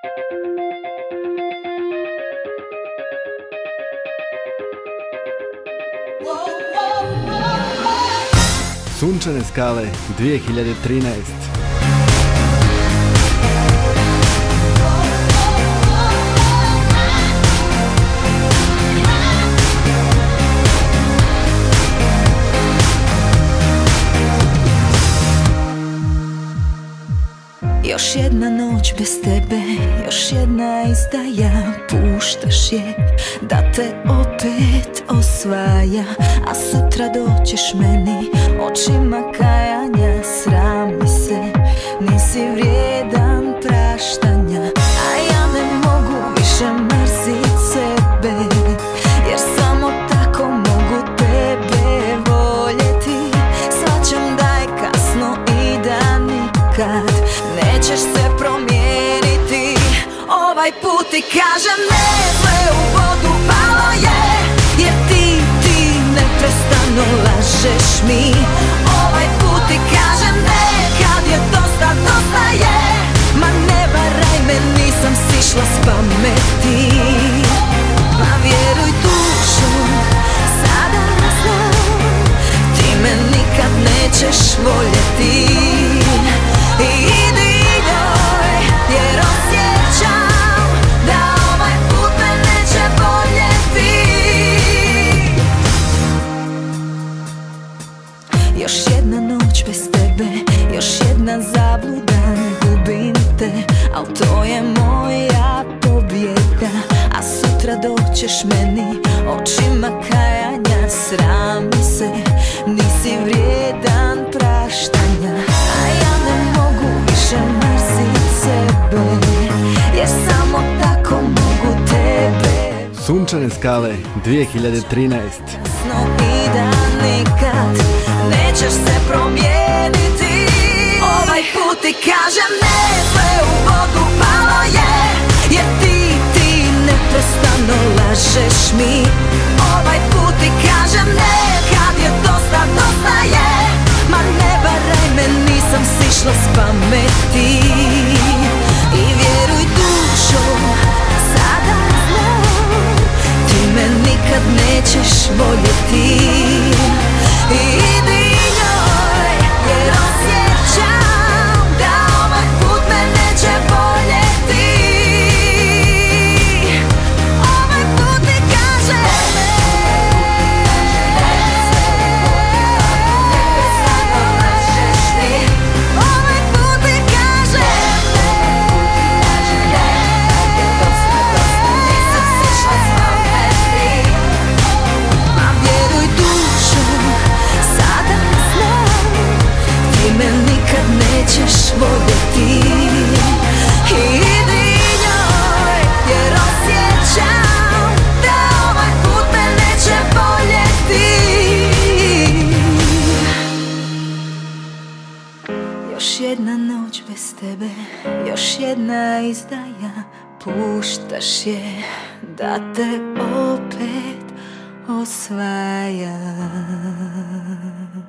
Sunčane skale 2013. Još jedna noć bez tebe, još jedna izdaja. Puštaš je da te opet osvaja, a sutra doćeš meni očima kajanja. Srami se, nisi vrijedan praštanja, a ja ne mogu više mrzit sebe, jer samo tako mogu tebe voljeti. Shvaćam da je kasno i da nikad nećeš se promijeniti. Ovaj put ti kažem ne, sve u vodu palo je, jer ti neprestano lažeš mi. Ovaj put ti kažem ne, kad je dosta, dosta je. Ma ne varaj me, nisam sišla s pameti. Ma vjeruj dušo, sada znam, ti me nikad nećeš voljeti. Idi njoj, jer osjećam da ovaj put me neće voljeti. Još jedna noć bez tebe, još jedna zabluda, gubim te, al to je moja pobjeda. A sutra doćeš meni očima kajanja. Srami se, nisi vrijedan praštanja, a ja ne mogu više mrzit sebe, jer samo tako mogu tebe. Sunčane skale 2013. Jasno i da nikad nećeš se promijeniti. Ovaj put ti kažem ne, sve u vodu palo je, jer ti neprestano lažeš mi. Ovaj put ti kažem ne, kad je dosta, dosta je. Ma ne varaj me, nisam sišla s pameti. I vjeruj dušo, sada znam, ti me nikad nećeš voljeti. Idi njoj, jer osjećam da ovaj put me neće voljeti. Ovaj put ti kažem ovaj put ti kažem nisam sišla s pameti. Ma vjeruj dušo, sada znam, ti me nikad nećeš voljeti. Idi njoj, jer osjećam da ovaj put me neće voljeti. Još jedna noć bez tebe, još jedna izdaja. Puštaš je da te opet osvaja.